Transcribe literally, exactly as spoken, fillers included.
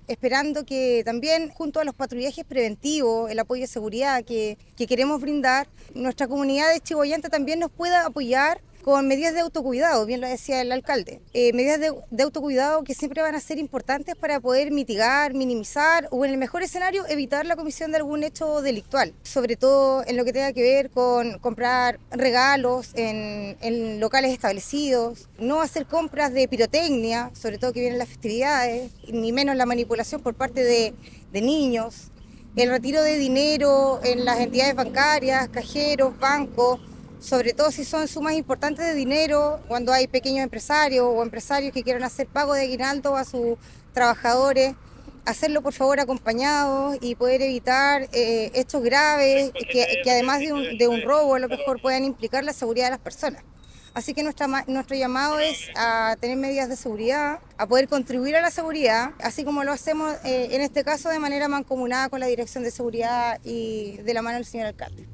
esperando que también junto a los patrullajes preventivos, el apoyo de seguridad que, que queremos brindar, nuestra comunidad de Chiboyante también nos pueda apoyar con medidas de autocuidado, bien lo decía el alcalde. Eh, medidas de, de autocuidado que siempre van a ser importantes para poder mitigar, minimizar o en el mejor escenario evitar la comisión de algún hecho delictual, sobre todo en lo que tenga que ver con comprar regalos en, en locales establecidos, no hacer compras de pirotecnia, sobre todo que vienen las festividades, ni menos la manipulación por parte de, de niños, el retiro de dinero en las entidades bancarias, cajeros, bancos, sobre todo si son sumas importantes de dinero, cuando hay pequeños empresarios o empresarios que quieran hacer pago de aguinaldo a sus trabajadores, hacerlo por favor acompañados y poder evitar eh, hechos graves que, que además de un, de un robo a lo mejor puedan implicar la seguridad de las personas. Así que nuestra, nuestro llamado es a tener medidas de seguridad, a poder contribuir a la seguridad, así como lo hacemos eh, en este caso de manera mancomunada con la Dirección de Seguridad y de la mano del señor alcalde.